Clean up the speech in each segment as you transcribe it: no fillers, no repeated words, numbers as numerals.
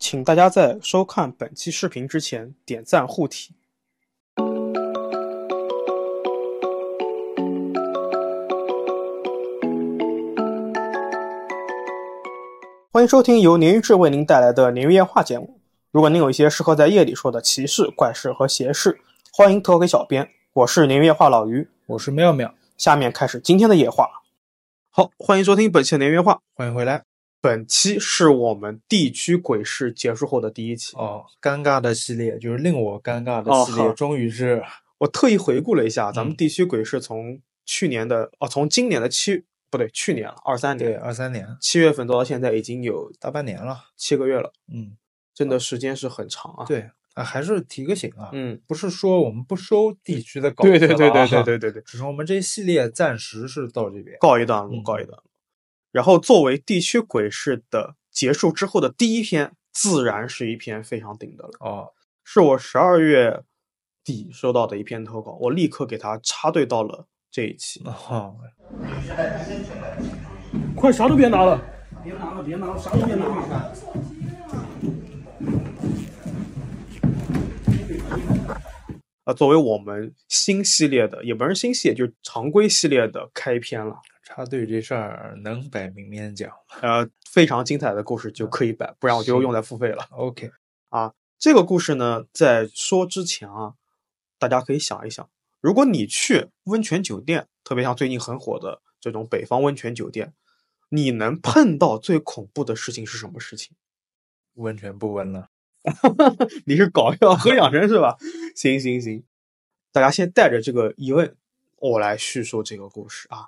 请大家在收看本期视频之前点赞护体。欢迎收听由鲶鱼志为您带来的鲶鱼夜话节目。如果您有一些适合在夜里说的奇事、怪事和邪事，欢迎投给小编。我是鲶鱼夜话老于， 我是妙妙。 下面开始今天的夜话。好，欢迎收听本期的鲶鱼夜话， 欢迎回来。 本期是我们地区鬼事结束后的第一期。 尴尬的系列，就是令我尴尬的系列，终于是我特意回顾了一下，咱们地区鬼事从去年的从今年的去年了，23年， 对，23年 7月份到现在已经有大半年了 ，7个月了。真的时间是很长啊。 对啊，还是提个醒啊，不是说我们不收地区的稿子， 对，只是我们这一系列暂时是到这边告一段落。然后作为地区鬼事的结束之后的第一篇，自然是一篇非常顶的了。是我12月底收到的一篇投稿，我立刻给它插队到了这一期。 快，啥都别拿了， 别拿了，啥都别拿了。 作为我们新系列的，也不是新系列，就是常规系列的开篇了。 插队这事儿能摆明面讲， 非常精彩的故事就可以摆，不然我就用来付费了。 OK 这个故事呢，在说之前啊，大家可以想一想，如果你去温泉酒店，特别像最近很火的这种北方温泉酒店，你能碰到最恐怖的事情是什么事情？ 温泉不温了。 你是搞笑和养生是吧？行，大家先带着这个疑问，我来叙述这个故事啊。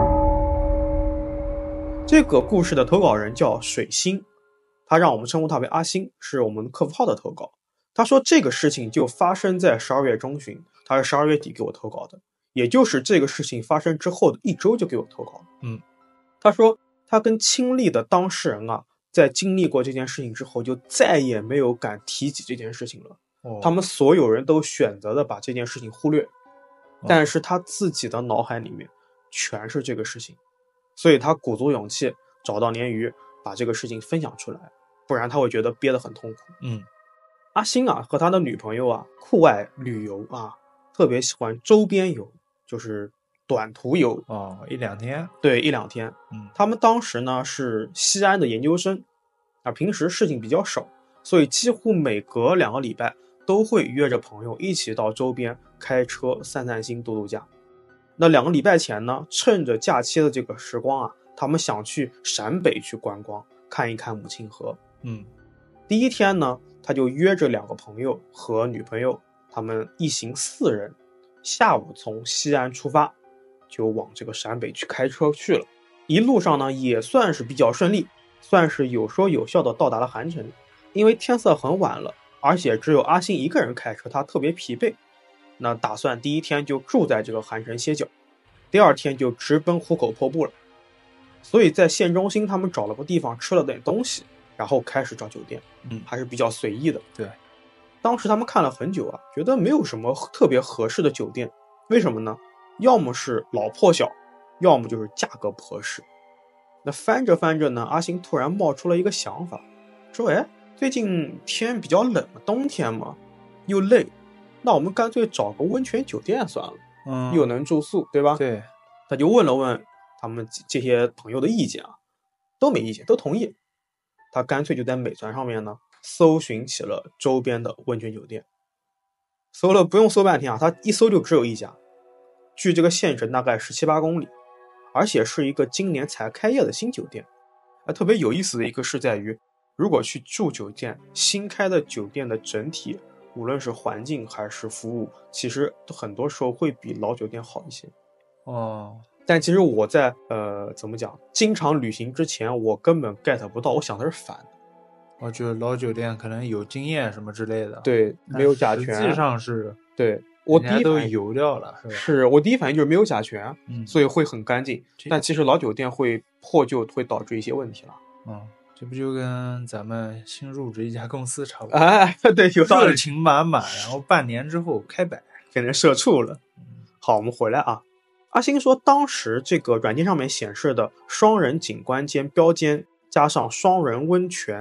这个故事的投稿人叫水星，他让我们称呼他为阿星，是我们客服号的投稿。他说这个事情就发生在12月中旬，他是12月底给我投稿的，也就是这个事情发生之后的1周就给我投稿了。他说他跟亲历的当事人啊，在经历过这件事情之后，就再也没有敢提起这件事情了。他们所有人都选择了把这件事情忽略，但是他自己的脑海里面全是这个事情，所以他鼓足勇气找到鲶鱼，把这个事情分享出来，不然他会觉得憋得很痛苦。阿星啊，和他的女朋友啊，酷爱旅游啊，特别喜欢周边游，就是短途游 1-2天。 对，1-2天。他们当时呢是西安的研究生平时事情比较少，所以几乎每隔2个礼拜都会约着朋友一起到周边开车散散心、度度假。那2个礼拜前呢，趁着假期的这个时光啊，他们想去陕北去观光，看一看母亲河。第一天呢，他就约着2个朋友和女朋友，他们一行4人，下午从西安出发，就往这个陕北去开车去了。一路上呢，也算是比较顺利，算是有说有笑的到达了韩城。因为天色很晚了，而且只有阿星一个人开车，他特别疲惫，那打算第一天就住在这个韩城歇脚，第2天就直奔壶口瀑布了。所以在县中心他们找了个地方吃了点东西，然后开始找酒店。还是比较随意的。 对， 当时他们看了很久啊，觉得没有什么特别合适的酒店。为什么呢？要么是老破小，要么就是价格不合适。那翻着翻着呢，阿星突然冒出了一个想法，说最近天比较冷，冬天嘛又累，那我们干脆找个温泉酒店算了，又能住宿，对吧？ 对， 他就问了问他们这些朋友的意见啊，都没意见，都同意。他干脆就在美团上面呢搜寻起了周边的温泉酒店，搜了不用搜半天啊，他一搜就只有一家，距这个县城大概17-18公里，而且是一个今年才开业的新酒店。特别有意思的一个是在于，如果去住酒店，新开的酒店的整体无论是环境还是服务，其实很多时候会比老酒店好一些。但其实我在怎么讲，经常旅行之前我根本 get 不到，我想的是反的。 我觉得老酒店可能有经验什么之类的， 对，没有甲醛， 实际上是对，我第一都油掉了，是吧？ 是我第一反应就是没有甲醛，所以会很干净。但其实老酒店会破旧，会导致一些问题了。 这不就跟咱们新入职一家公司差不多？ 对，有道理， 热情满满，然后半年之后开摆， 变成社畜了。好，我们回来啊。阿星说，当时这个软件上面显示的双人景观间标间加上双人温泉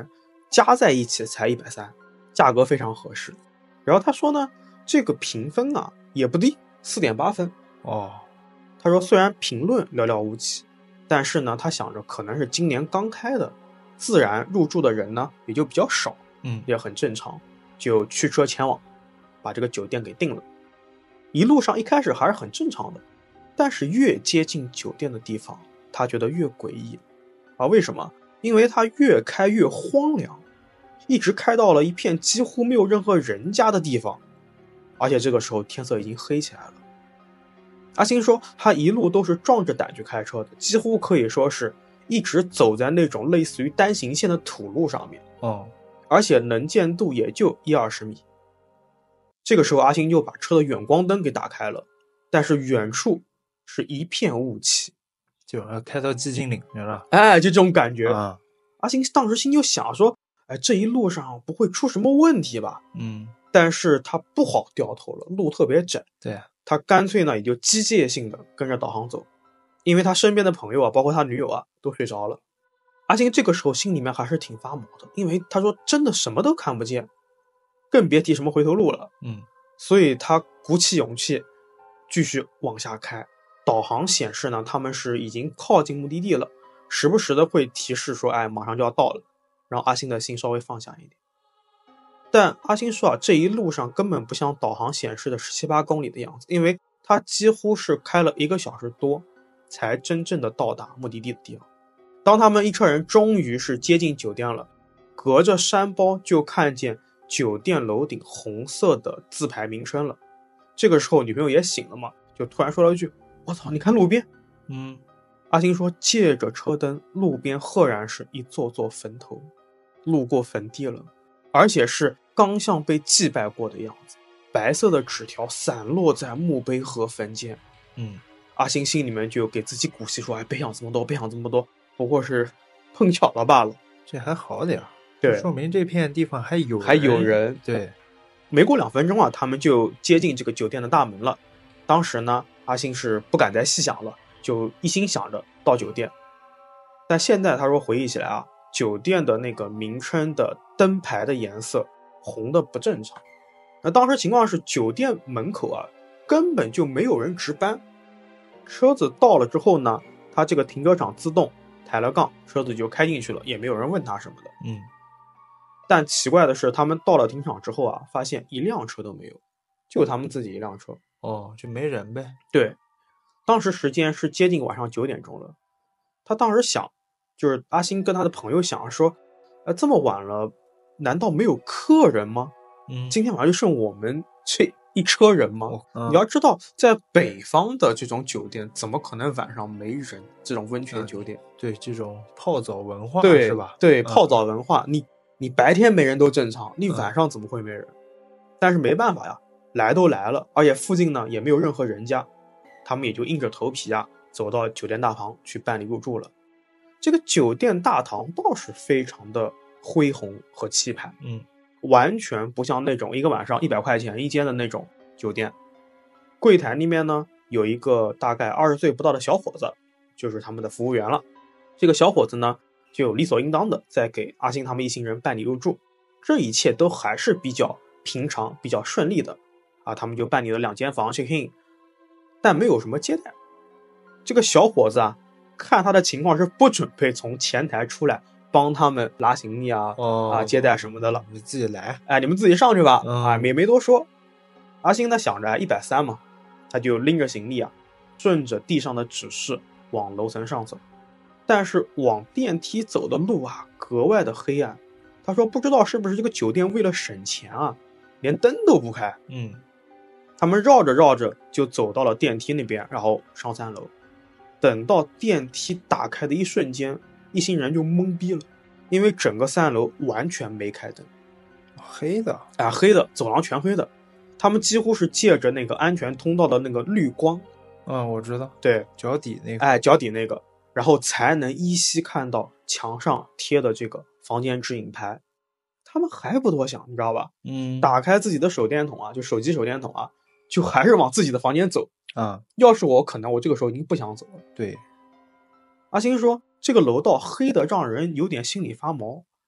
加在一起才130，价格非常合适。然后他说呢，这个评分啊也不低，4.8分。他说虽然评论寥寥无几，但是呢他想着可能是今年刚开的，自然入住的人呢也就比较少，也很正常，就驱车前往，把这个酒店给订了。一路上一开始还是很正常的，但是越接近酒店的地方，他觉得越诡异啊。为什么？因为他越开越荒凉，一直开到了一片几乎没有任何人家的地方，而且这个时候天色已经黑起来了。阿星说他一路都是壮着胆去开车的，几乎可以说是一直走在那种类似于单行线的土路上面，而且能见度也就10-20米。这个时候阿星就把车的远光灯给打开了，但是远处是一片雾气， 就要开到寂静岭去了。 就这种感觉。阿星当时心就想说，这一路上不会出什么问题吧？但是他不好掉头了，路特别窄。 对， 他干脆呢也就机械性的跟着导航走，因为他身边的朋友啊，包括他女友啊，都睡着了。阿星这个时候心里面还是挺发毛的，因为他说真的什么都看不见，更别提什么回头路了。所以他鼓起勇气继续往下开。导航显示呢，他们是已经靠近目的地了，时不时的会提示说，马上就要到了，让阿星的心稍微放下一点。但阿星说啊，这一路上根本不像导航显示的17-8公里的样子，因为他几乎是开了1个小时多，才真正的到达目的地的地方。当他们一车人终于是接近酒店了，隔着山包就看见酒店楼顶红色的字牌名称了。这个时候女朋友也醒了嘛，就突然说了一句，我操，你看路边。阿星说借着车灯，路边赫然是一座座坟头，路过坟地了，而且是刚像被祭拜过的样子，白色的纸条散落在墓碑和坟间。阿星心里面就给自己鼓气说，别想这么多，别想这么多，不过是碰巧了罢了。 这还好点， 对， 说明这片地方还有人。 对， 没过2分钟啊，他们就接近这个酒店的大门了。当时呢，阿星是不敢再细想了，就一心想着到酒店。但现在他说回忆起来啊，酒店的那个名称的灯牌的颜色红的不正常。那当时情况是酒店门口啊根本就没有人值班，车子到了之后呢，他这个停车场自动抬了杠，车子就开进去了，也没有人问他什么的。但奇怪的是，他们到了停场之后啊，发现一辆车都没有，就他们自己一辆车。 就没人呗。 对，当时时间是接近晚上9点钟了。他当时想，就是阿星跟他的朋友想说，这么晚了，难道没有客人吗？今天晚上就剩我们这一车人吗？你要知道，在北方的这种酒店，怎么可能晚上没人？这种温泉酒店， 对这种泡澡文化是吧？ 对，泡澡文化，你白天没人都正常，你晚上怎么会没人？但是没办法呀，来都来了，而且附近呢也没有任何人家，他们也就硬着头皮啊，走到酒店大堂去办理入住了。这个酒店大堂倒是非常的恢宏和气派，完全不像那种一个晚上100块钱一间的那种酒店。柜台那边呢有一个大概20岁不到的小伙子，就是他们的服务员了。这个小伙子呢就理所应当的在给阿星他们一行人办理入住，这一切都还是比较平常比较顺利的啊。他们就办理了2间房 check in， 但没有什么接待。这个小伙子啊，看他的情况是不准备从前台出来帮他们拉行李啊、接待什么的了。 你自己来， 你们自己上去吧。也没多说。阿星呢想着130嘛，他就拎着行李啊，顺着地上的指示往楼层上走。但是往电梯走的路啊格外的黑暗。他说不知道是不是这个酒店为了省钱啊，连灯都不开。他们绕着绕着就走到了电梯那边，然后上3楼。等到电梯打开的一瞬间，一行人就懵逼了，因为整个3楼完全没开灯， 黑的黑的，走廊全黑的。他们几乎是借着那个安全通道的那个绿光， 我知道， 对， 脚底那个， 脚底那个，然后才能依稀看到墙上贴的这个房间指引牌。他们还不多想，你知道吧？打开自己的手电筒啊，就手机手电筒啊，就还是往自己的房间走啊。 要是我，可能我这个时候已经不想走了。 对， 阿星说这个楼道黑的让人有点心里发毛，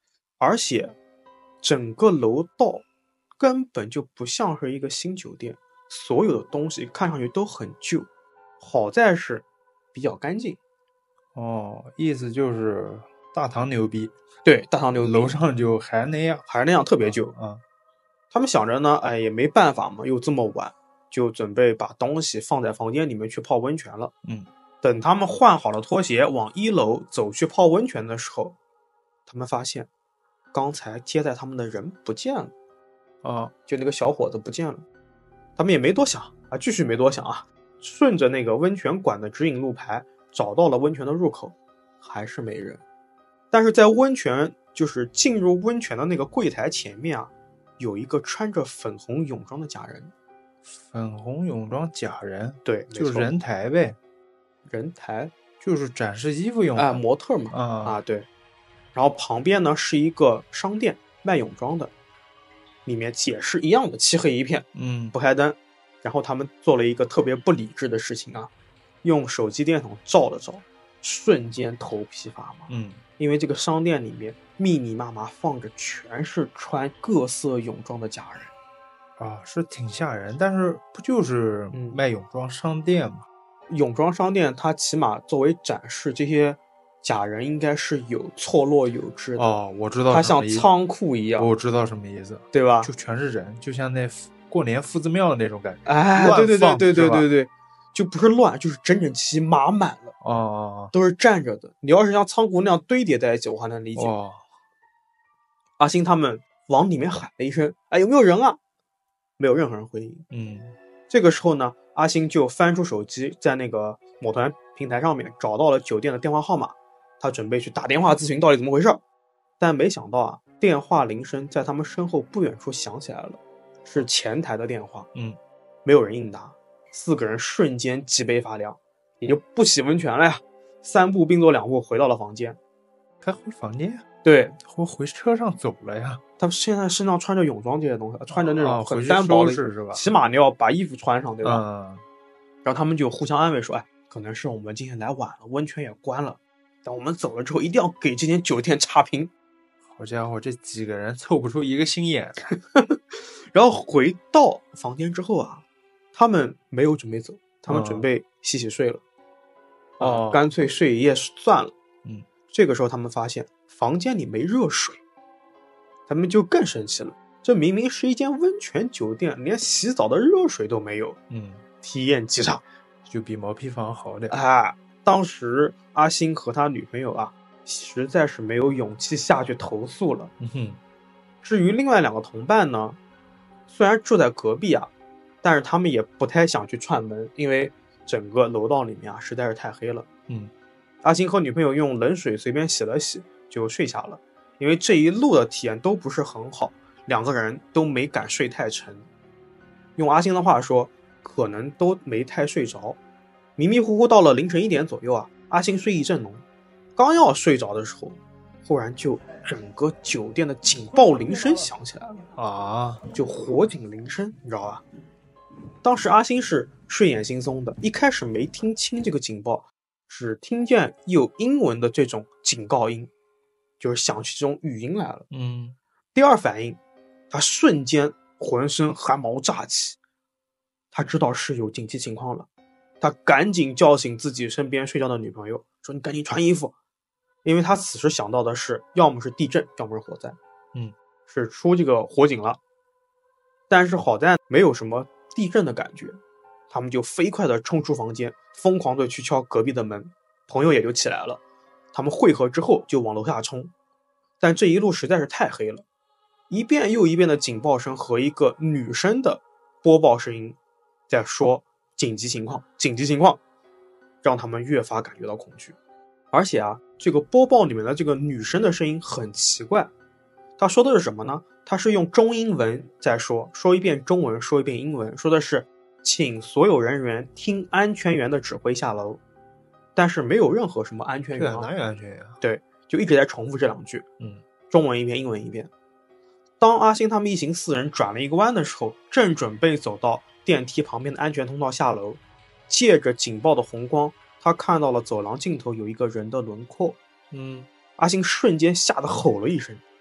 而且整个楼道根本就不像是一个新酒店，所有的东西看上去都很旧，好在是比较干净。 哦，意思就是大堂牛逼。 对，大堂牛逼， 楼上就还那样， 还是那样，特别旧。他们想着呢，哎，也没办法嘛，又这么晚，就准备把东西放在房间里面去泡温泉了。等他们换好了拖鞋往1楼走去泡温泉的时候，他们发现刚才接待他们的人不见了。就那个小伙子不见了。他们也没多想啊，继续没多想啊，顺着那个温泉馆的指引路牌找到了温泉的入口，还是没人。但是在温泉就是进入温泉的那个柜台前面啊，有一个穿着粉红泳装的假人。 粉红泳装假人？ 对， 就人台呗。 人台就是展示衣服用的， 模特嘛。对。然后旁边呢是一个商店卖泳装的，里面也是一样的漆黑一片，不开灯。然后他们做了一个特别不理智的事情啊，用手机电筒照了照，瞬间头皮发麻。因为这个商店里面密密麻麻放着全是穿各色泳装的假人啊，是挺吓人。但是不就是卖泳装商店吗？ 泳装商店它起码作为展示，这些假人应该是有错落有致的。 我知道， 它像仓库一样。 我知道什么意思， 对吧？ 就全是人，就像那过年夫子庙那种感觉。 对，就不是乱，就是整整齐齐码满了。都是站着的。你要是像仓库那样堆叠在一起，我还能理解。阿星他们往里面喊了一声：“哎，有没有人啊？”没有任何人回应。这个时候呢，阿星就翻出手机，在那个某团平台上面找到了酒店的电话号码，他准备去打电话咨询到底怎么回事。但没想到啊，电话铃声在他们身后不远处响起来了，是前台的电话。没有人应答，4个人瞬间脊背发凉，也就不洗温泉了呀，3步并作2步回到了房间。 还回房间？ 对， 回车上走了呀。 他们现在身上穿着泳装这些东西，穿着那种很单薄的， 是吧？ 起码你要把衣服穿上，对吧？然后他们就互相安慰说：“哎，可能是我们今天来晚了，温泉也关了。等我们走了之后，一定要给这间酒店差评。” 好家伙，这几个人凑不出一个心眼。 然后回到房间之后啊，他们没有准备走，他们准备洗睡了。干脆睡一夜算了。这个时候他们发现房间里没热水，他们就更生气了。这明明是一间温泉酒店，连洗澡的热水都没有。体验极差， 就比毛坯房好点。 当时阿星和他女朋友啊，实在是没有勇气下去投诉了。至于另外2个同伴呢，虽然住在隔壁啊，但是他们也不太想去串门，因为整个楼道里面啊实在是太黑了。阿星和女朋友用冷水随便洗了洗就睡下了，因为这一路的体验都不是很好，2个人都没敢睡太沉。用阿星的话说，可能都没太睡着，迷迷糊糊到了凌晨1点左右啊，阿星睡意正浓，刚要睡着的时候，忽然就整个酒店的警报铃声响起来了就火警铃声，你知道吧？当时阿星是睡眼惺忪的，一开始没听清这个警报，只听见有英文的这种警告音，就是响起这种语音来了。第二反应，他瞬间浑身汗毛炸起，他知道是有紧急情况了，他赶紧叫醒自己身边睡觉的女朋友，说：“你赶紧穿衣服。”因为他此时想到的是，要么是地震，要么是火灾。是出这个火警了。但是好在没有什么地震的感觉，他们就飞快地冲出房间，疯狂地去敲隔壁的门，朋友也就起来了。他们汇合之后就往楼下冲，但这一路实在是太黑了，一遍又一遍的警报声和一个女生的播报声音在说紧急情况，紧急情况，让他们越发感觉到恐惧。而且啊，这个播报里面的这个女生的声音很奇怪，她说的是什么呢？她是用中英文在说一遍中文，说一遍英文，说的是请所有人员听安全员的指挥下楼，但是没有任何什么安全员。 哪有安全员？ 对，就一直在重复这2句，中文一遍，英文一遍。当阿星他们一行4人转了一个弯的时候，正准备走到电梯旁边的安全通道下楼，借着警报的红光，他看到了走廊尽头有一个人的轮廓。阿星瞬间吓得吼了一声，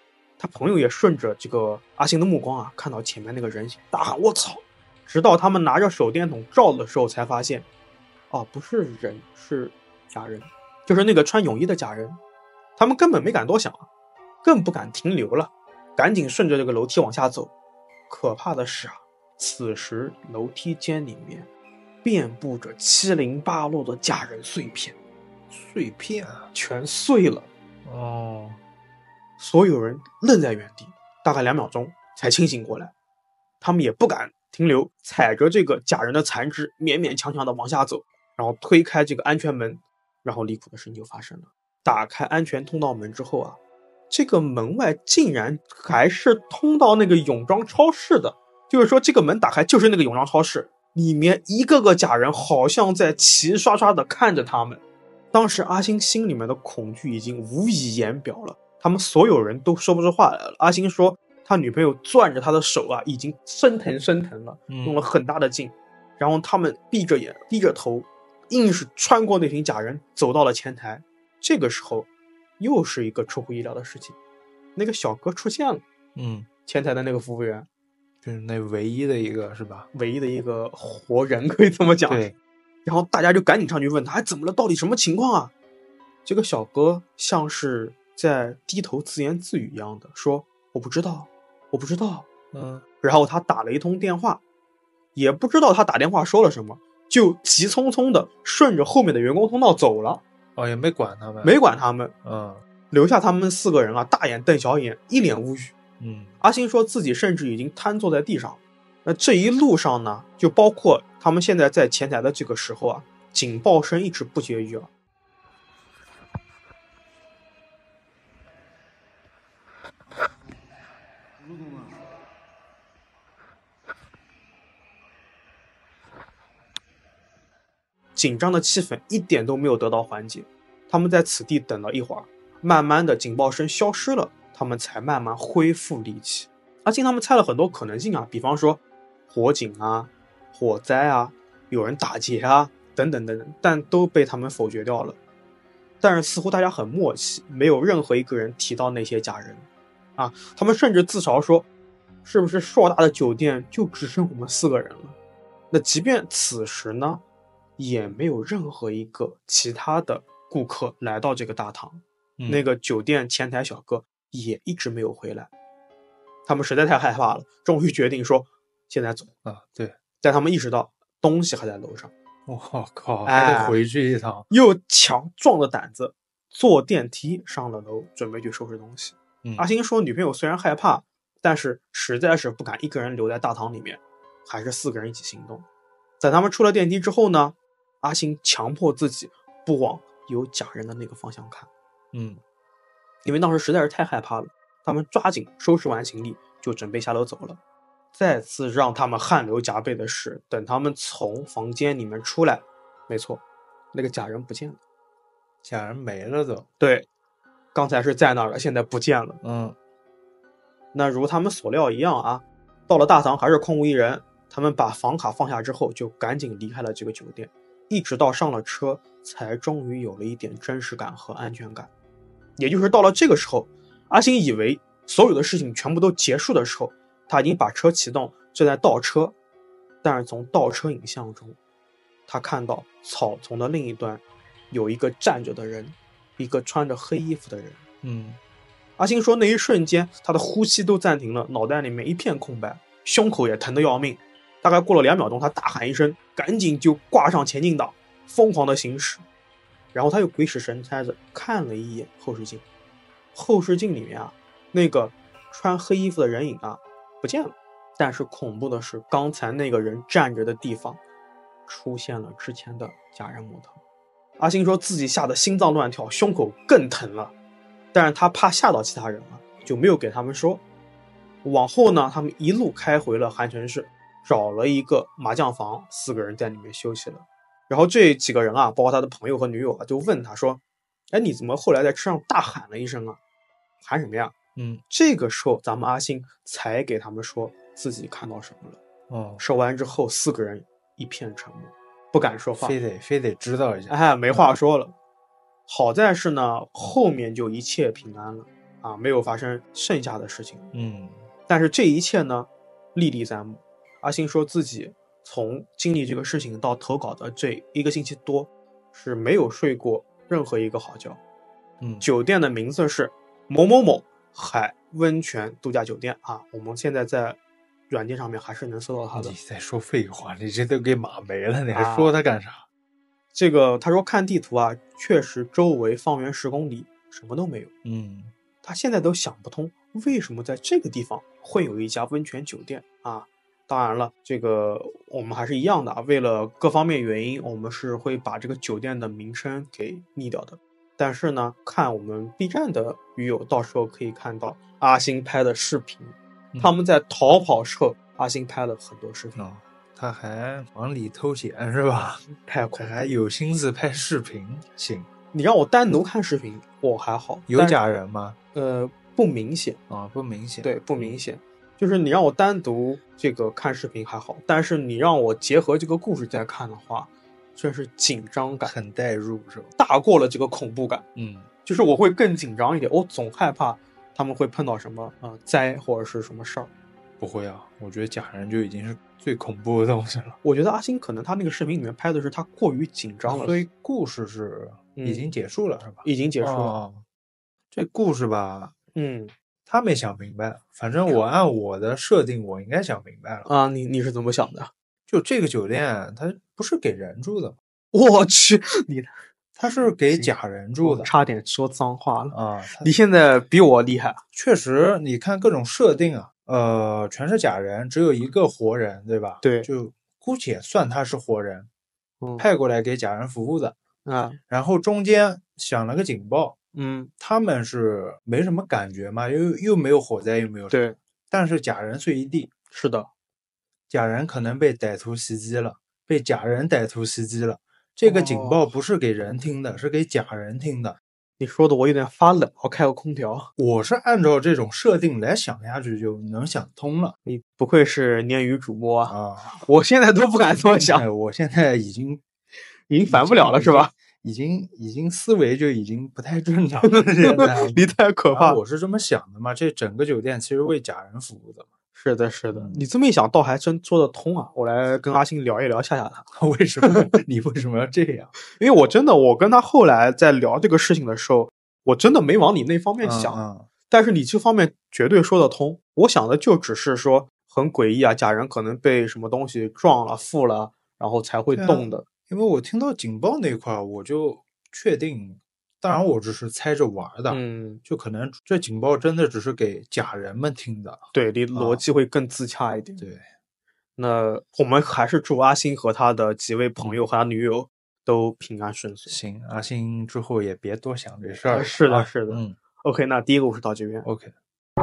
他朋友也顺着这个阿星的目光啊，看到前面那个人形，大喊我操！直到他们拿着手电筒照的时候，才发现，哦，不是人，是假人，就是那个穿泳衣的假人。他们根本没敢多想啊，更不敢停留了，赶紧顺着这个楼梯往下走。可怕的是啊，此时楼梯间里面遍布着七零八落的假人碎片， 碎片啊， 全碎了。 哦， 所有人愣在原地，大概2秒钟才清醒过来。他们也不敢停留，踩着这个假人的残肢，勉勉强强的往下走，然后推开这个安全门。然后离谱的事情就发生了，打开安全通道门之后啊，这个门外竟然还是通到那个泳装超市的。就是说这个门打开就是那个泳装超市，里面一个个假人好像在齐刷刷的看着他们。当时阿星心里面的恐惧已经无以言表了，他们所有人都说不出话来了。阿星说他女朋友攥着他的手啊，已经生疼了，用了很大的劲。然后他们闭着眼低着头，硬是穿过那群假人走到了前台。这个时候又是一个出乎意料的事情，那个小哥出现了。前台的那个服务员， 就是那唯一的一个是吧？ 唯一的一个活人，可以这么讲。 对。 然后大家就赶紧上去问他，怎么了？到底什么情况啊？这个小哥像是在低头自言自语一样的说：“我不知道。”然后他打了一通电话，也不知道他打电话说了什么，就急匆匆的顺着后面的员工通道走了。 哦，也没管他们。 没管他们。留下他们4个人啊，大眼瞪小眼，一脸无语。阿星说自己甚至已经瘫坐在地上。那这一路上呢，就包括他们现在在前台的这个时候啊，警报声一直不绝于耳。紧张的气氛一点都没有得到缓解。他们在此地等了一会儿，慢慢的警报声消失了，他们才慢慢恢复力气。阿星他们猜了很多可能性啊，比方说火警啊、火灾啊、有人打劫啊等等等等，但都被他们否决掉了。但是似乎大家很默契，没有任何一个人提到那些假人啊。他们甚至自嘲说，是不是硕大的酒店就只剩我们4个人了？那即便此时呢，也没有任何一个其他的顾客来到这个大堂。那个酒店前台小哥也一直没有回来。他们实在太害怕了，终于决定说现在走啊。对， 但他们意识到东西还在楼上。 我靠，还得回去一趟。 又强壮的胆子坐电梯上了楼，准备去收拾东西。阿星说女朋友虽然害怕，但是实在是不敢一个人留在大堂里面，还是4个人一起行动。在他们出了电梯之后呢，阿星强迫自己不往有假人的那个方向看。因为当时实在是太害怕了，他们抓紧收拾完行李就准备下楼走了。再次让他们汗流浃背的是，等他们从房间里面出来，没错，那个假人不见了。 假人没了都。 对，刚才是在那儿了，现在不见了。那如他们所料一样啊，到了大堂还是空无一人。他们把房卡放下之后，就赶紧离开了这个酒店，一直到上了车，才终于有了一点真实感和安全感。也就是到了这个时候，阿星以为所有的事情全部都结束的时候，他已经把车启动，正在倒车。但是从倒车影像中，他看到草丛的另一端有一个站着的人，一个穿着黑衣服的人。阿星说那一瞬间他的呼吸都暂停了，脑袋里面一片空白，胸口也疼得要命。大概过了2秒钟，他大喊一声，赶紧就挂上前进档，疯狂的行驶。然后他又鬼使神差的看了一眼后视镜，后视镜里面啊，那个穿黑衣服的人影啊不见了。但是恐怖的是，刚才那个人站着的地方出现了之前的假人模特。阿星说自己吓得心脏乱跳，胸口更疼了，但是他怕吓到其他人了，就没有给他们说。往后呢，他们一路开回了韩城市，找了一个麻将房，4个人在里面休息了。然后这几个人啊，包括他的朋友和女友啊，就问他说，哎，你怎么后来在车上大喊了一声啊？喊什么呀？这个时候咱们阿星才给他们说自己看到什么了。说完之后，4个人一片沉默，不敢说话， 非得知道一下。 没话说了。好在是呢，后面就一切平安了。 啊，没有发生剩下的事情。但是这一切呢，历历在目。阿星说自己从经历这个事情到投稿的这1个星期多，是没有睡过任何一个好觉。酒店的名字是某某某海温泉度假酒店啊，我们现在在软件上面还是能搜到它的。 你在说废话，你这都给码没了，你还说它干啥？ 这个他说看地图啊，确实周围方圆10公里什么都没有。他现在都想不通为什么在这个地方会有一家温泉酒店啊。当然了，这个我们还是一样的啊，为了各方面原因，我们是会把这个酒店的名称给匿掉的。但是呢，看我们 B 站的鱼友，到时候可以看到阿星拍的视频，他们在逃跑时候，阿星拍了很多视频。 他还往里偷闲是吧？ 太恐怖， 还有心思拍视频。行， 你让我单独看视频，我还好。 有假人吗？ 不明显啊，不明显。 对，不明显。就是你让我单独这个看视频还好，但是你让我结合这个故事再看的话，真是紧张感很带入，是吧？ 大过了这个恐怖感。就是我会更紧张一点，我总害怕他们会碰到什么灾或者是什么事儿。 不会啊，我觉得假人就已经是最恐怖的东西了。 我觉得阿星可能他那个视频里面拍的是他过于紧张了， 所以故事是已经结束了，是吧？ 已经结束了。 这故事吧， 他没想明白，反正我按我的设定，我应该想明白了啊。你是怎么想的？ 就这个酒店，它不是给人住的。 我去， 它是给假人住的。 差点说脏话了啊！ 你现在比我厉害。 确实，你看各种设定啊，全是假人，只有一个活人，对吧？ 对， 就姑且算他是活人，派过来给假人服务的啊。 然后中间响了个警报。 他们是没什么感觉嘛，又没有火灾，又没有对， 但是假人碎一地。 是的， 假人可能被歹徒袭击了，被假人歹徒袭击了。这个警报不是给人听的，是给假人听的。 你说的我有点发冷，我开个空调。 我是按照这种设定来想下去，就能想通了。 你不愧是鲶鱼主播啊！我现在都不敢这么想。 我现在已经反不了了，是吧？ 已经思维就已经不太正常了。现在你太可怕。 我是这么想的嘛，这整个酒店其实为假人服务的嘛。 是的，是的。你这么一想，倒还真说得通啊。我来跟阿星聊一聊，吓吓他。 为什么？你为什么要这样？ 因为我跟他后来在聊这个事情的时候，我真的没往你那方面想。但是你这方面绝对说得通。我想的就只是说很诡异啊，假人可能被什么东西撞了、附了，然后才会动的。 因为我听到警报那块，我就确定，当然我只是猜着玩的，就可能这警报真的只是给假人们听的。 对，你逻辑会更自洽一点。 对， 那我们还是祝阿星和他的几位朋友和他女友都平安顺遂。 行，阿星之后也别多想这事儿。 是的，是的。OK， 那第一个故事到这边。 OK。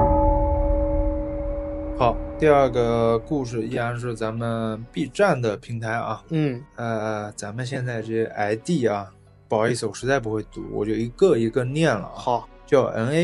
好，第二个故事依然是咱们 B 站的平台啊。咱们现在这 ID 啊，不好意思，我实在不会读，我就一个一个念了啊。 好， 叫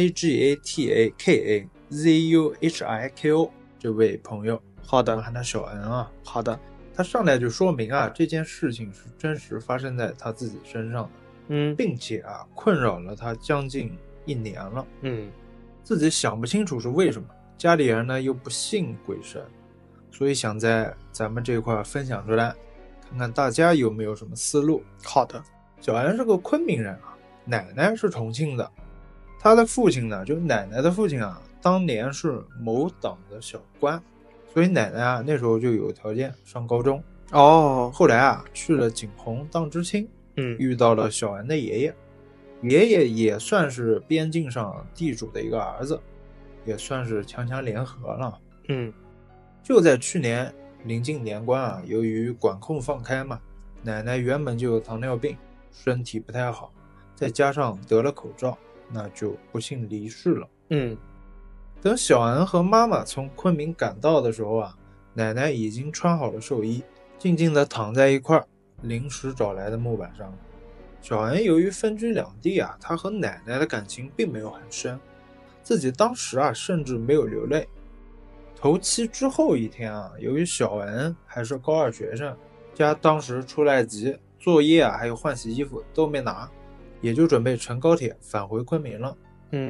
NAGATAKAZUHIKO 这位朋友。 好的， 喊他小 N 啊。 好的， 他上来就说明啊，这件事情是真实发生在他自己身上的。并且啊，困扰了他将近1年了。自己想不清楚是为什么。家里人呢又不信鬼神，所以想在咱们这块分享出来，看看大家有没有什么思路。 好的， 小安是个昆明人啊，奶奶是重庆的，他的父亲呢，就奶奶的父亲啊，当年是某党的小官，所以奶奶啊那时候就有条件上高中。后来啊去了景洪当知青，遇到了小安的爷爷，爷爷也算是边境上地主的一个儿子。也算是强强联合了。就在去年临近年关啊，由于管控放开嘛，奶奶原本就有糖尿病，身体不太好，再加上得了口罩，那就不幸离世了。等小安和妈妈从昆明赶到的时候啊，奶奶已经穿好了寿衣，静静地躺在一块临时找来的木板上。小安由于分居两地啊，他和奶奶的感情并没有很深，自己当时啊甚至没有流泪。头七之后一天啊，由于小恩还是高2学生，家当时出来急，作业啊还有换洗衣服都没拿，也就准备乘高铁返回昆明了。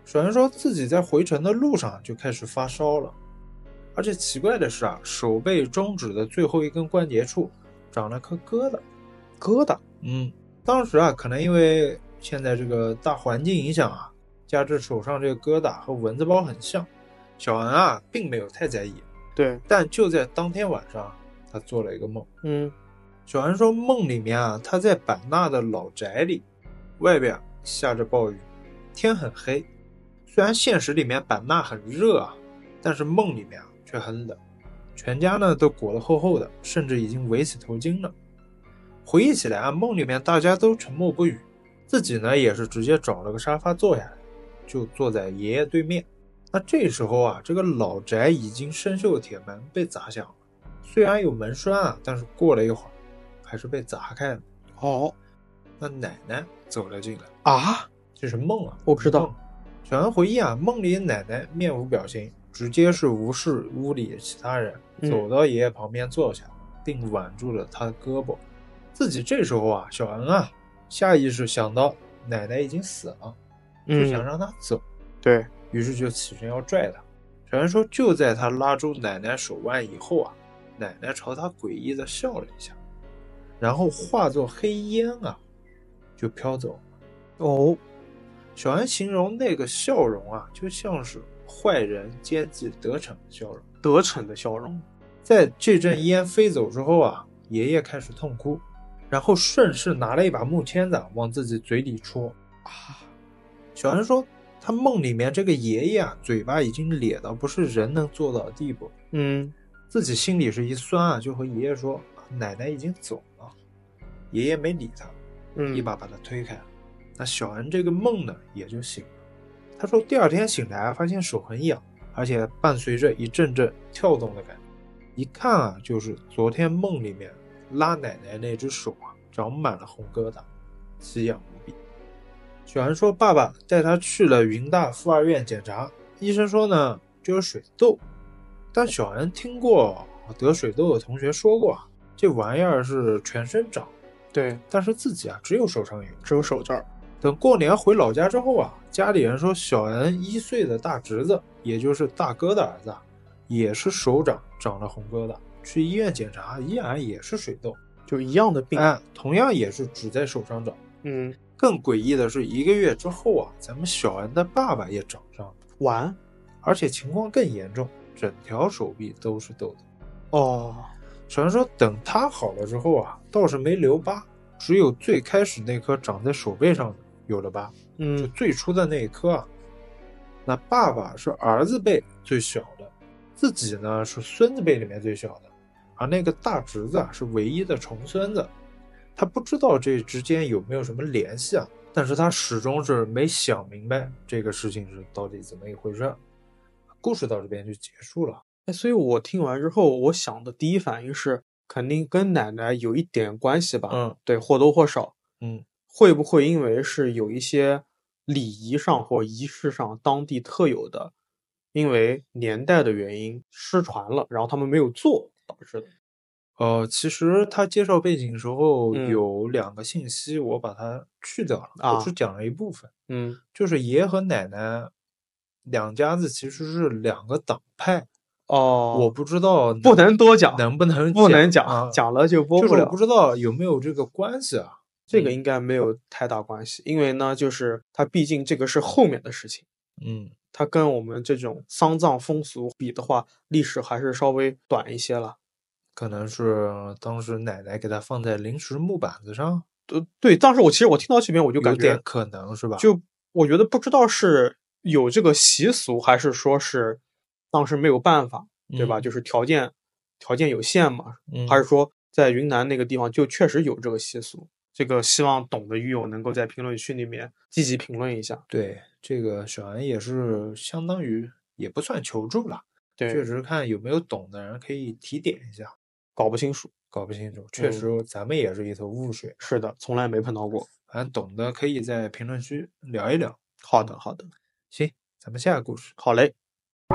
小袁说自己在回程的路上就开始发烧了，而且奇怪的是啊，手背中指的最后一根关节处长了颗疙瘩。 疙瘩？ 当时啊，可能因为现在这个大环境影响啊，加之手上这个疙瘩和蚊子包很像，小恩啊并没有太在意。 对， 但就在当天晚上，他做了一个梦。小恩说梦里面啊，他在版纳的老宅里，外边下着暴雨，天很黑。虽然现实里面版纳很热啊，但是梦里面啊却很冷。全家呢都裹得厚厚的，甚至已经围起头巾了。回忆起来啊，梦里面大家都沉默不语，自己呢也是直接找了个沙发坐下来，就坐在爷爷对面。那这时候啊，这个老宅已经生锈的铁门被砸响了，虽然有门栓啊，但是过了一会儿还是被砸开了。那奶奶走了进来啊， 这是梦啊， 我不知道。 小恩回忆啊，梦里奶奶面无表情，直接是无视屋里其他人，走到爷爷旁边坐下，并挽住了他的胳膊。自己这时候啊，小恩啊下意识想到奶奶已经死了，就想让他走。 对， 于是就起身要拽他。小恩说就在他拉住奶奶手腕以后啊，奶奶朝他诡异的笑了一下，然后化作黑烟啊就飘走了。小恩形容那个笑容啊，就像是坏人奸计得逞的笑容。 得逞的笑容。 在这阵烟飞走之后啊，爷爷开始痛哭，然后顺势拿了一把木签子往自己嘴里戳。小恩说他梦里面这个爷爷啊，嘴巴已经咧到不是人能做到的地步。自己心里是一酸啊，就和爷爷说奶奶已经走了。爷爷没理他，一把把他推开了。那小恩这个梦呢也就醒了。他说第二天醒来发现手很痒，而且伴随着一阵阵跳动的感觉，一看啊就是昨天梦里面拉奶奶那只手啊长满了红疙瘩，奇痒无比。小恩说爸爸带他去了云大附二院检查，医生说呢就是水痘。但小恩听过得水痘的同学说过这玩意儿是全身长， 对， 但是自己啊只有手上有， 只有手这儿。 等过年回老家之后啊，家里人说小恩1岁的大侄子，也就是大哥的儿子也是手掌长了红疙瘩，去医院检查依然也是水痘， 就一样的病， 同样也是只在手上长。 嗯， 更诡异的是1个月之后啊，咱们小恩的爸爸也长上了， 完， 而且情况更严重，整条手臂都是痘痘。 哦， 小恩说等他好了之后啊，倒是没留疤，只有最开始那颗长在手背上的有了疤，就最初的那一颗啊。那爸爸是儿子辈最小的，自己呢是孙子辈里面最小的，而那个大侄子是唯一的重孙子。他不知道这之间有没有什么联系啊，但是他始终是没想明白这个事情是到底怎么一回事。故事到这边就结束了。 所以我听完之后，我想的第一反应是肯定跟奶奶有一点关系吧，对，或多或少。会不会因为是有一些礼仪上或仪式上当地特有的，因为年代的原因失传了，然后他们没有做导致的？ 其实他介绍背景的时候有2个信息，我把它去掉了，我只讲了一部分。就是爷爷和奶奶两家子其实是2个党派。我不知道不能多讲， 能不能不能讲，讲了就播不了。 就是我不知道有没有这个关系啊。 这个应该没有太大关系，因为呢，就是它毕竟这个是后面的事情。它跟我们这种丧葬风俗比的话，历史还是稍微短一些了。 可能是当时奶奶给它放在临时木板子上。 对，当时我听到这边我就感觉有点可能是吧？ 就我觉得不知道是有这个习俗，还是说是当时没有办法，对吧？就是条件有限嘛，还是说在云南那个地方就确实有这个习俗？这个希望懂的鱼友能够在评论区里面积极评论一下。 对，这个小恩也是相当于也不算求助了， 对， 确实看有没有懂的人可以提点一下。 搞不清楚， 确实咱们也是一头雾水。 是的，从来没碰到过。 反正懂的可以在评论区聊一聊。 好的， 行，咱们下个故事。 好嘞。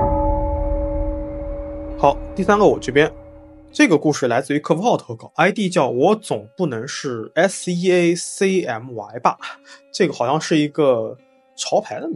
好，第3个我这边。这个故事来自于客服号投稿 ，ID 叫我总不能是 SEACMY 吧，这个好像是一个潮牌的名字，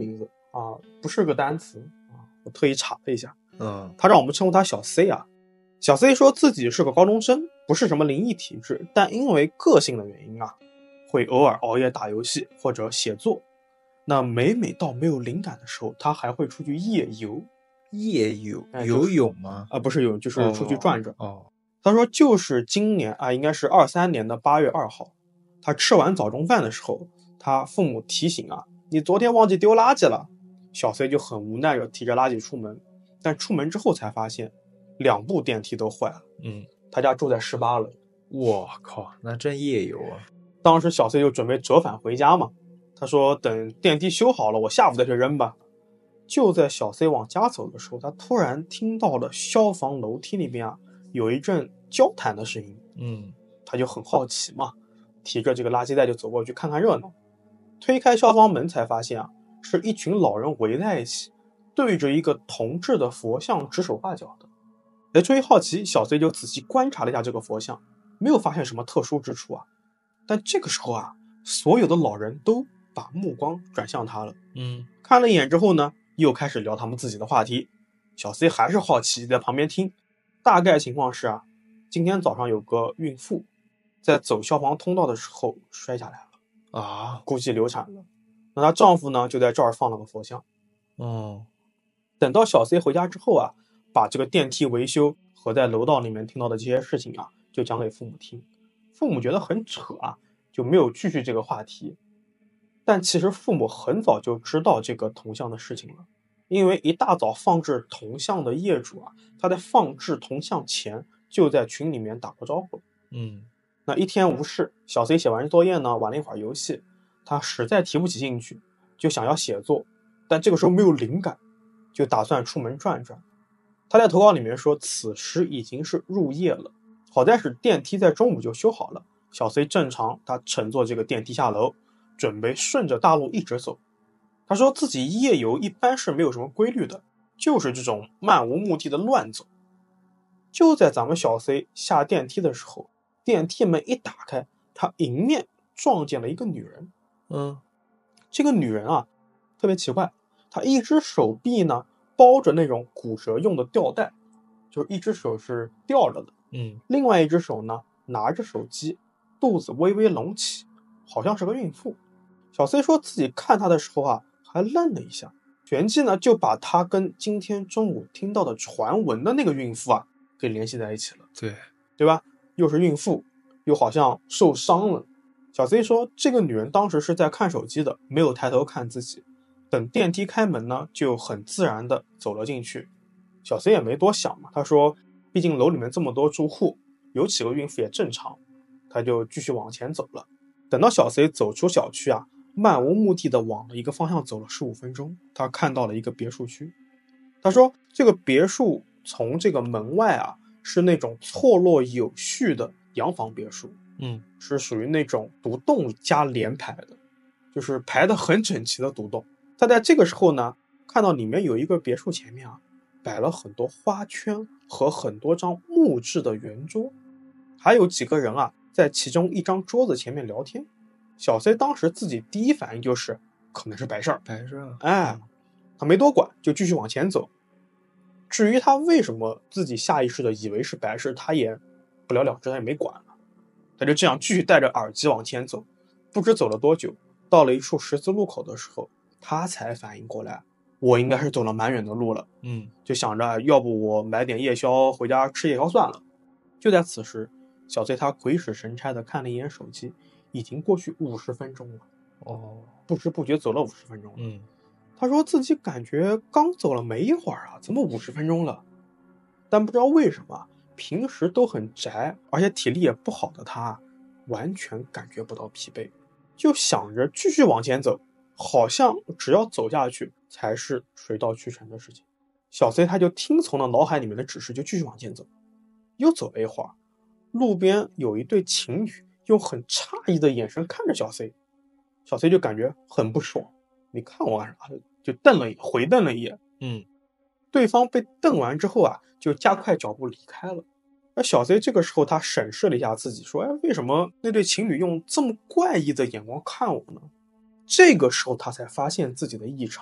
啊，不是个单词啊，我特意查了一下。 嗯， 他让我们称呼他小 C 啊。小 C 说自己是个高中生，不是什么灵异体质，但因为个性的原因啊，会偶尔熬夜打游戏或者写作。那每到没有灵感的时候，他还会出去夜游。 夜游游就是泳吗？ 啊，不是游泳，就是出去转转。 哦， 他说就是今年啊，应该是23年的8月2号，他吃完早中饭的时候，他父母提醒啊，你昨天忘记丢垃圾了。小 C 就很无奈地提着垃圾出门，但出门之后才发现2部电梯都坏了。他家住在18楼。 我靠，那真夜游啊！ 当时小 C 就准备折返回家嘛，他说等电梯修好了，我下午再去扔吧。就在小 C 往家走的时候，他突然听到了消防楼梯那边啊有一阵交谈的声音。他就很好奇嘛，提着这个垃圾袋就走过去看看热闹。推开消防门才发现啊，是一群老人围在一起，对着一个铜制的佛像指手画脚的。出于好奇，小 C 就仔细观察了一下这个佛像，没有发现什么特殊之处啊。但这个时候啊，所有的老人都把目光转向他了。看了一眼之后呢，又开始聊他们自己的话题。小 C 还是好奇，在旁边听。大概情况是啊，今天早上有个孕妇在走消防通道的时候摔下来了啊，估计流产了。那她丈夫呢，就在这儿放了个佛像。等到小 C 回家之后啊，把这个电梯维修和在楼道里面听到的这些事情啊，就讲给父母听。父母觉得很扯啊，就没有继续这个话题。但其实父母很早就知道这个铜像的事情了，因为一大早放置铜像的业主啊，他在放置铜像前就在群里面打过招呼。那一天无事，小 C 写完作业呢，玩了一会儿游戏，他实在提不起兴趣，就想要写作，但这个时候没有灵感，就打算出门转转。他在投稿里面说，此时已经是入夜了，好在是电梯在中午就修好了。小 C 正常他乘坐这个电梯下楼，准备顺着大路一直走。他说自己夜游一般是没有什么规律的，就是这种漫无目的的乱走。就在咱们小 C 下电梯的时候，电梯门一打开，他迎面撞见了一个女人。这个女人啊特别奇怪，她一只手臂呢包着那种骨折用的吊带，就是一只手是吊着的，另外一只手呢拿着手机，肚子微微隆起，好像是个孕妇。小 C 说自己看她的时候啊还愣了一下，旋即呢就把她跟今天中午听到的传闻的那个孕妇啊给联系在一起了。对吧？又是孕妇，又好像受伤了。小 C 说这个女人当时是在看手机的，没有抬头看自己。等电梯开门呢，就很自然的走了进去。小 C 也没多想嘛，他说毕竟楼里面这么多住户，有几个孕妇也正常，他就继续往前走了。等到小 C 走出小区啊，漫无目的的往了一个方向走了15分钟，他看到了一个别墅区。他说这个别墅从这个门外啊是那种错落有序的洋房别墅，是属于那种独栋加连排的，就是排得很整齐的独栋。他在这个时候呢，看到里面有一个别墅前面啊，摆了很多花圈和很多张木质的圆桌，还有几个人啊在其中一张桌子前面聊天。小 C 当时自己第一反应就是可能是白事儿，他没多管，就继续往前走。至于他为什么自己下意识的以为是白事，他也不了了之，他也没管了。他就这样继续戴着耳机往前走，不知走了多久，到了一处十字路口的时候，他才反应过来，我应该是走了蛮远的路了。就想着要不我买点夜宵回家吃夜宵算了。就在此时，小 C 他鬼使神差的看了一眼手机，已经过去50分钟了。不知不觉走了50分钟了。他说自己感觉刚走了没一会儿啊，怎么50分钟了？但不知道为什么，平时都很宅，而且体力也不好的他，完全感觉不到疲惫，就想着继续往前走，好像只要走下去才是水到渠成的事情。小 C 他就听从了脑海里面的指示，就继续往前走。又走了一会儿，路边有一对情侣用很诧异的眼神看着小 C， 小 C 就感觉很不爽，你看我干啥？就回瞪了一眼。对方被瞪完之后啊，就加快脚步离开了。而小 C 这个时候他审视了一下自己，说为什么那对情侣用这么怪异的眼光看我呢？这个时候他才发现自己的异常，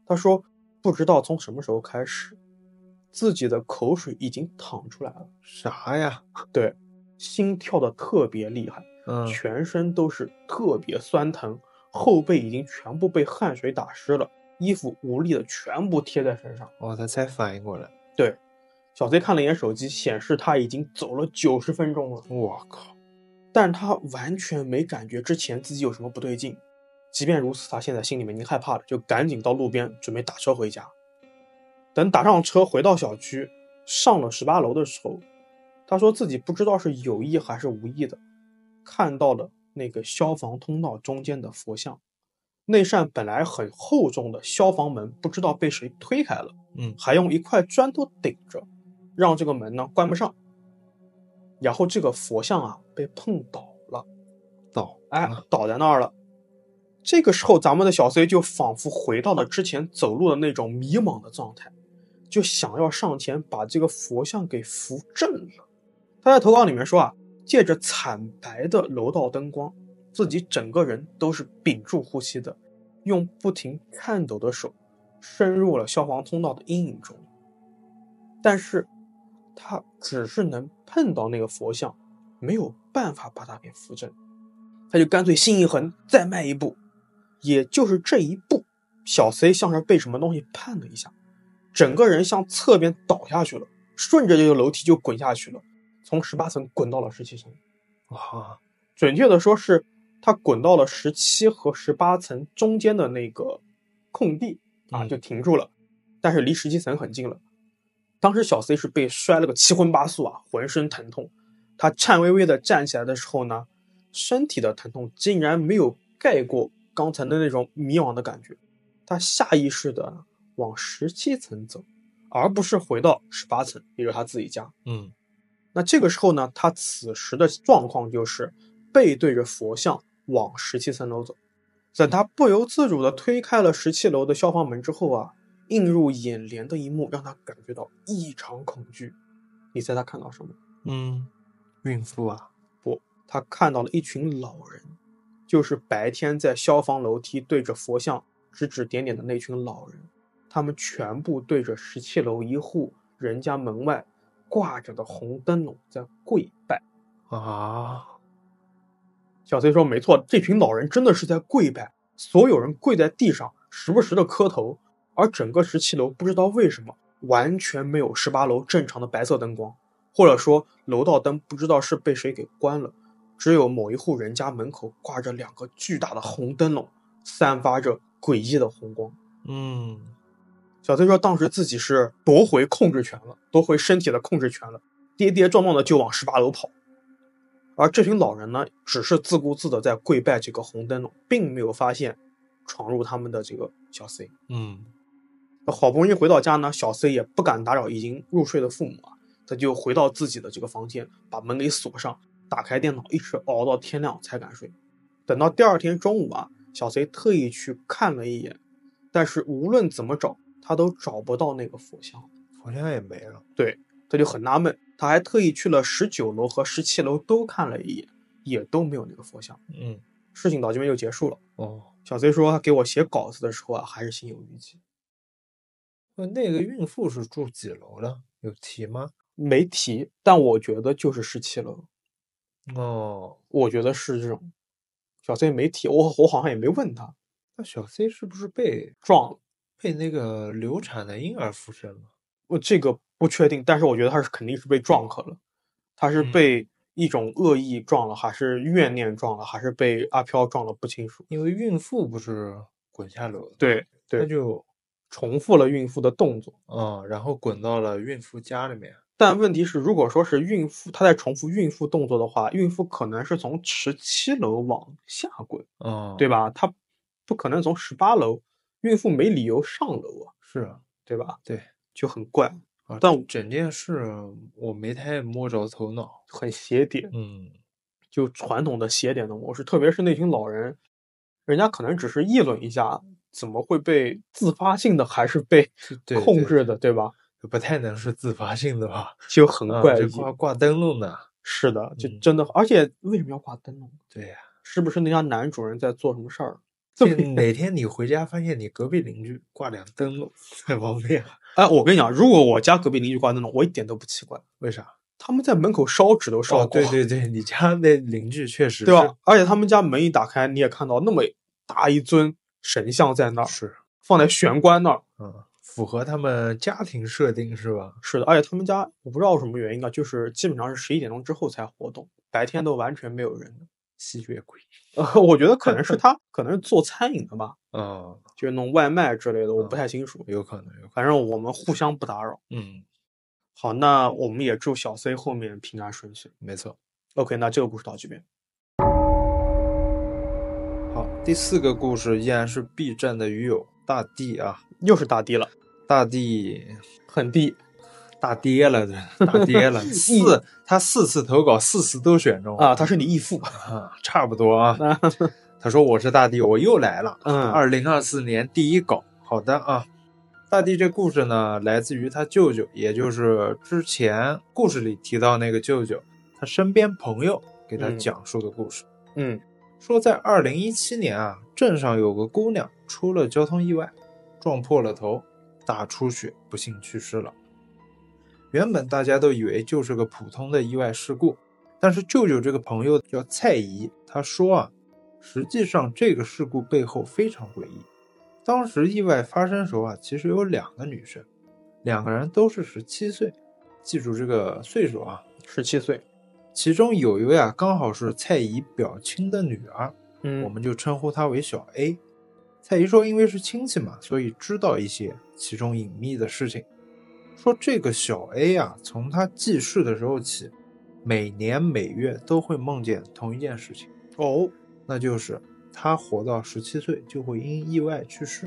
他说不知道从什么时候开始，自己的口水已经淌出来了。 啥呀？ 对，心跳的特别厉害，全身都是特别酸疼，后背已经全部被汗水打湿了，衣服无力的全部贴在身上。 他才反应过来。 对，小 C 看了一眼手机，显示他已经走了90分钟了。 我靠！ 但他完全没感觉之前自己有什么不对劲。即便如此，他现在心里面已经害怕了，就赶紧到路边准备打车回家。等打上车回到小区，上了18楼的时候，他说自己不知道是有意还是无意的，看到了那个消防通道中间的佛像。那扇本来很厚重的消防门不知道被谁推开了，还用一块砖头顶着，让这个门呢关不上。然后这个佛像啊被碰倒了，倒在那儿了。这个时候咱们的小 C 就仿佛回到了之前走路的那种迷茫的状态，就想要上前把这个佛像给扶正了。他在投稿里面说啊，借着惨白的楼道灯光，自己整个人都是屏住呼吸的，用不停颤抖的手深入了消防通道的阴影中。但是他只是能碰到那个佛像，没有办法把它给扶正。他就干脆心一横，再迈一步。也就是这一步，小 C 像是被什么东西绊了一下，整个人向侧边倒下去了，顺着这个楼梯就滚下去了，从18层滚到了17层。准确的说是他滚到了17和18层中间的那个空地就停住了，但是离17层很近了。当时小 C 是被摔了个七荤八素浑身疼痛。他颤巍巍的站起来的时候呢，身体的疼痛竟然没有盖过刚才的那种迷惘的感觉。他下意识的往17层走，而不是回到18层，也就是他自己家。那这个时候呢，他此时的状况就是背对着佛像往17层楼走。等他不由自主的推开了17楼的消防门之后映入眼帘的一幕让他感觉到异常恐惧。你猜他看到什么？ 孕妇不，他看到了一群老人，就是白天在消防楼梯对着佛像指指点点的那群老人。他们全部对着17楼一户人家门外挂着的红灯笼在跪拜。小 C 说没错，这群老人真的是在跪拜，所有人跪在地上，时不时的磕头。而整个17楼不知道为什么完全没有18楼正常的白色灯光，或者说楼道灯不知道是被谁给关了，只有某一户人家门口挂着2个巨大的红灯笼，散发着诡异的红光。小 C 说当时自己是夺回控制权了，夺回身体的控制权了，跌跌撞撞的就往18楼跑。而这群老人呢，只是自顾自的在跪拜这个红灯笼，并没有发现闯入他们的这个小 C。好不容易回到家呢，小 C 也不敢打扰已经入睡的父母他就回到自己的这个房间，把门给锁上，打开电脑，一直熬到天亮才敢睡。等到第二天中午小 C 特意去看了一眼，但是无论怎么找，他都找不到那个佛像， 佛像也没了。 对，他就很纳闷，他还特意去了19楼和17楼都看了一眼，也都没有那个佛像。事情到这边就结束了。小 C 说他给我写稿子的时候还是心有余悸。 那个孕妇是住几楼了？有提吗？ 没提，但我觉得就是17楼。我觉得是这种。小 C 没提，我好像也没问他。 那小 C 是不是被撞了？ 被那个流产的婴儿附身了？ 我这个不确定，但是我觉得他肯定是被撞克了。他是被一种恶意撞了，还是怨念撞了，还是被阿飘撞了，不清楚。 因为孕妇不是滚下楼的， 对， 他就重复了孕妇的动作， 然后滚到了孕妇家里面。 但问题是，如果说是孕妇她在重复孕妇动作的话，孕妇可能是从17楼往下滚，对吧？她不可能从18楼，孕妇没理由上楼是对吧？ 对， 就很怪。但整件事我没太摸着头脑， 很邪典。就传统的邪典的模式，特别是那群老人，人家可能只是议论一下，怎么会被自发性的还是被控制的，对吧？ 不太能是自发性的吧？ 就很怪异。 挂灯笼呢？ 是的，就真的，而且为什么要挂灯笼？ 对呀， 是不是那家男主人在做什么事儿？ 哪天你回家发现你隔壁邻居挂两灯笼，太方便了。 哎，我跟你讲，如果我家隔壁邻居挂灯笼，我一点都不奇怪。 为啥？ 他们在门口烧纸都烧哦， 过， 对对对，你家那邻居确实对吧？而且他们家门一打开，你也看到那么大一尊神像在那儿， 是放在玄关那儿。 符合他们家庭设定是吧？ 是的，而且他们家我不知道什么原因啊，就是基本上是11点钟之后才活动，白天都完全没有人的。 吸血鬼。 我觉得可能是他可能是做餐饮的吧，就是弄外卖之类的，我不太清楚。 有可能。 反正我们互相不打扰。好，那我们也祝小 C 后面平安顺遂。 没错。 OK， 那这个故事到这边。 好，第4个故事依然是 B 站的鱼友大地啊， 又是大地了。 大地很地， 大爹了，大爹了。他4次投稿，4次都选中啊，他是你义父啊，差不多啊。他说我是大地，我又来了。2024年第1稿。好的啊。大地这故事呢，来自于他舅舅，也就是之前故事里提到那个舅舅，他身边朋友给他讲述的故事。说在2017年啊，镇上有个姑娘出了交通意外，撞破了头，大出血，不幸去世了。原本大家都以为就是个普通的意外事故，但是舅舅这个朋友叫蔡姨，他说啊，实际上这个事故背后非常诡异。当时意外发生时候啊，其实有2个女生，2个人都是17岁，记住这个岁数啊 ，17岁。 其中有一位啊，刚好是蔡姨表亲的女儿，我们就称呼她为小 A。蔡姨说，因为是亲戚嘛，所以知道一些其中隐秘的事情。说这个小 A 啊，从她记事的时候起，每年每月都会梦见同一件事情。那就是他活到17岁就会因意外去世。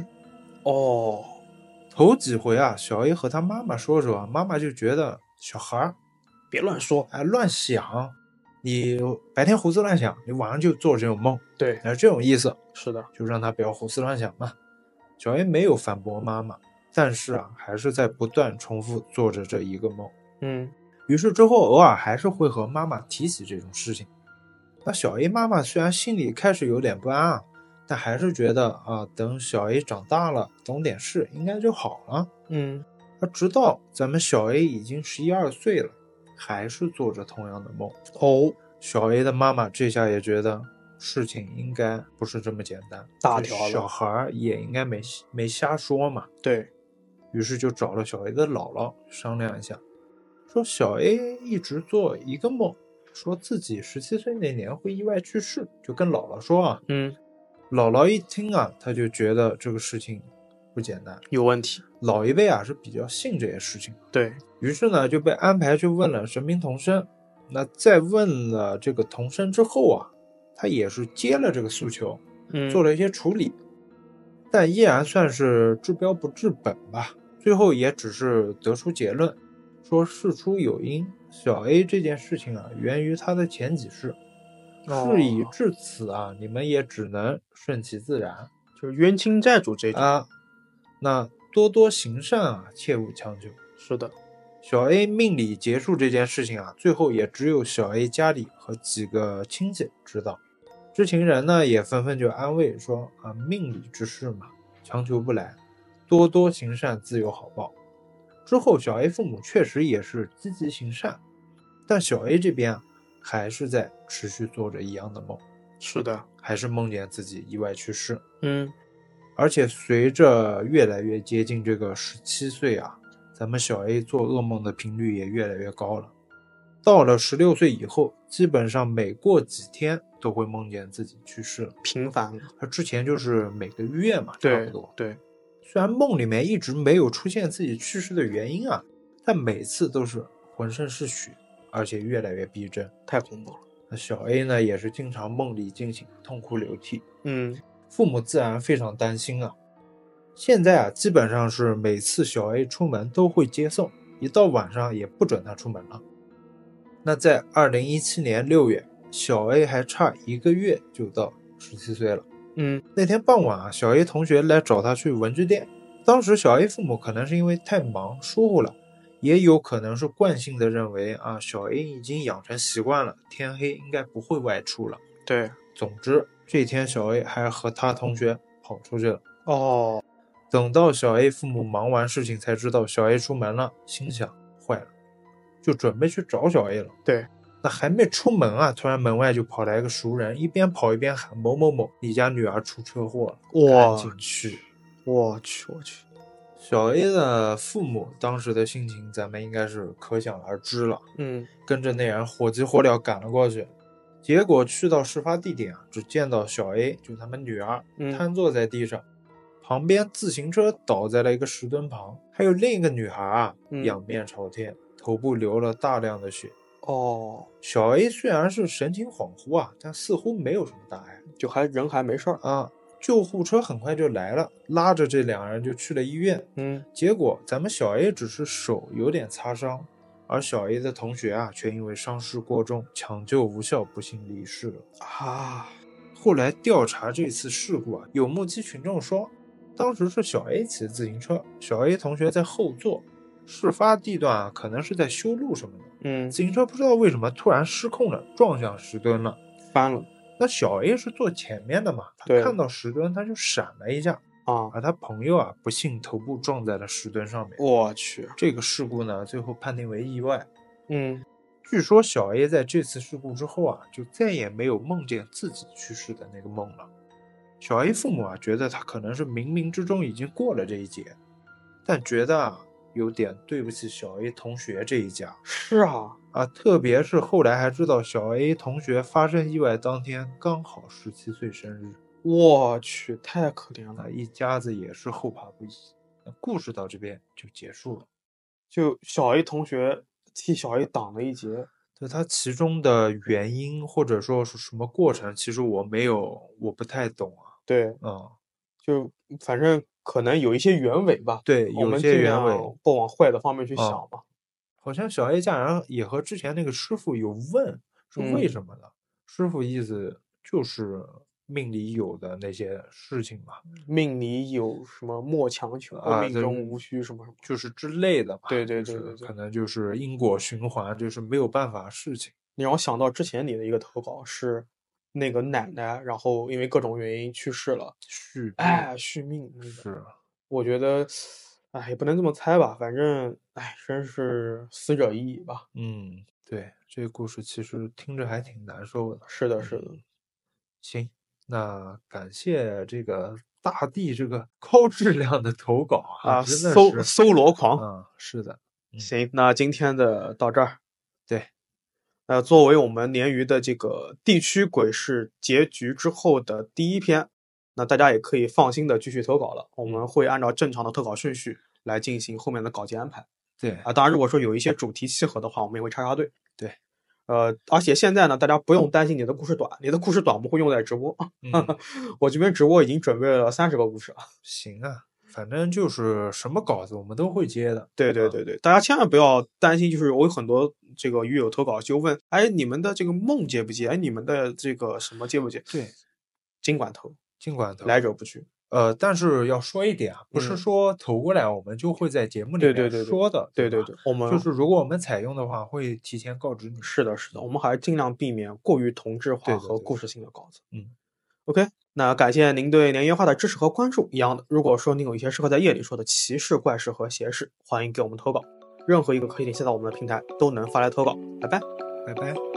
头几回啊，小 A 和他妈妈说说，妈妈就觉得小孩别乱说， 乱想，你白天胡思乱想，你晚上就做这种梦。 对， 这种意思。 是的， 就让他不要胡思乱想嘛。小 A 没有反驳妈妈，但是啊，还是在不断重复做着这一个梦。于是之后偶尔还是会和妈妈提起这种事情。那小 A 妈妈虽然心里开始有点不安啊，但还是觉得啊，等小 A 长大了，懂点事，应该就好了。而直到咱们小 A 已经11、12岁了，还是做着同样的梦。小 A 的妈妈这下也觉得事情应该不是这么简单， 大条了， 小孩也应该没瞎说嘛。 对， 于是就找了小 A 的姥姥商量一下，说小 A 一直做一个梦，说自己17岁那年会意外去世，就跟姥姥说啊。姥姥一听啊，他就觉得这个事情不简单， 有问题。 老一辈啊是比较信这些事情， 对于是呢就被安排去问了神明童生。那在问了这个童生之后啊，他也是接了这个诉求，做了一些处理，但依然算是治标不治本吧。最后也只是得出结论，说事出有因，小 A 这件事情啊，源于他的前几世。事已至此啊，你们也只能顺其自然， 就是冤亲债主这种啊。那多多行善啊，切勿强求。 是的， 小 A 命理结束这件事情啊，最后也只有小 A 家里和几个亲戚知道。知情人呢也纷纷就安慰说啊，命理之事嘛，强求不来，多多行善，自有好报。之后小 A 父母确实也是积极行善，但小 A 这边啊，还是在持续做着一样的梦。 是的， 还是梦见自己意外去世。 而且随着越来越接近这个17岁啊，咱们小 A 做噩梦的频率也越来越高了。到了16岁以后，基本上每过几天都会梦见自己去世了， 频繁了。 他之前就是每个月嘛，差不多。 对， 虽然梦里面一直没有出现自己去世的原因啊，但每次都是浑身是血，而且越来越逼真， 太恐怖了。 那小 A 呢，也是经常梦里惊醒，痛哭流涕。 父母自然非常担心啊。现在啊，基本上是每次小 A 出门都会接送，一到晚上也不准他出门了。那在2017年6月，小 A 还差1个月就到17岁了。那天傍晚啊，小 A 同学来找他去文具店。当时小 A 父母可能是因为太忙疏忽了，也有可能是惯性的认为啊，小 A 已经养成习惯了，天黑应该不会外出了。 对， 总之这天小 A 还和他同学跑出去了。 哦， 等到小 A 父母忙完事情才知道小 A 出门了，心想坏了，就准备去找小 A 了。 对， 那还没出门啊，突然门外就跑来个熟人，一边跑一边喊某某某，你家女儿出车祸了，赶紧去。 我去。 小 A 的父母当时的心情咱们应该是可想而知了。跟着那人火急火燎赶了过去，结果去到事发地点啊，只见到小 A 就他们女儿瘫坐在地上，旁边自行车倒在了一个石墩旁，还有另一个女孩啊，仰面朝天，头部流了大量的血。小 A 虽然是神情恍惚啊，但似乎没有什么大碍， 就人还没事儿啊。救护车很快就来了，拉着这两人就去了医院。结果咱们小 A 只是手有点擦伤，而小 A 的同学啊，却因为伤势过重，抢救无效，不幸离世了啊。后来调查这次事故啊，有目击群众说，当时是小 A 骑自行车，小 A 同学在后座，事发地段啊，可能是在修路什么的。自行车不知道为什么突然失控了，撞向石墩了， 翻了。 那小 A 是坐前面的嘛，他看到石墩他就闪了一下啊，而他朋友啊不幸头部撞在了石墩上面。 我去， 这个事故呢最后判定为意外。据说小 A 在这次事故之后啊，就再也没有梦见自己去世的那个梦了。小 A 父母啊觉得他可能是冥冥之中已经过了这一劫，但觉得啊有点对不起小 A 同学这一家。 是啊， 特别是后来还知道小 A 同学发生意外当天刚好17岁生日。 我去，太可怜了， 一家子也是后怕不已。那故事到这边就结束了。 就小 A 同学替小 A 挡了一劫， 就他其中的原因或者说是什么过程，其实我不太懂啊。 对，就反正可能有一些原委吧。 对，有一些原委， 不往坏的方面去想吧。 好像小 A 家人也和之前那个师傅有问是为什么的，师傅意思就是命里有的那些事情嘛， 命里有什么莫强求，命中无需什么什么， 就是之类的吧。 对， 可能就是因果循环，就是没有办法事情。 你让我想到之前你的一个投稿是那个奶奶，然后因为各种原因去世了，续命是， 我觉得也不能这么猜吧，反正真是死者已矣吧。 对，这个故事其实听着还挺难受的。 是的。 行，那感谢这个大地这个高质量的投稿啊，真的是搜罗狂。 是的。 行，那今天的到这儿。 对， 作为我们鲶鱼的这个地区鬼事结局之后的第一篇，那大家也可以放心的继续投稿了。我们会按照正常的投稿顺序来进行后面的稿件安排。 对当然如果说有一些主题契合的话，我们也会插队。 对， 而且现在呢，大家不用担心你的故事短，你的故事短我们会用在直播。我这边直播已经准备了30个故事了。 行啊，反正就是什么稿子我们都会接的。 对，大家千万不要担心，就是我有很多这个鱼友投稿就问，你们的这个梦接不接？你们的这个什么接不接？ 对， 尽管投，来者不拒。 但是要说一点啊，不是说投过来我们就会在节目里面说的。 对，我们就是如果我们采用的话，会提前告知你。 是的，我们还是尽量避免过于同质化和故事性的稿子。OK， 那感谢您对鲶鱼话的支持和关注。一样的，如果说您有一些适合在夜里说的奇事、怪事和邪事，欢迎给我们投稿。任何一个可以联系到我们的平台都能发来投稿。拜拜。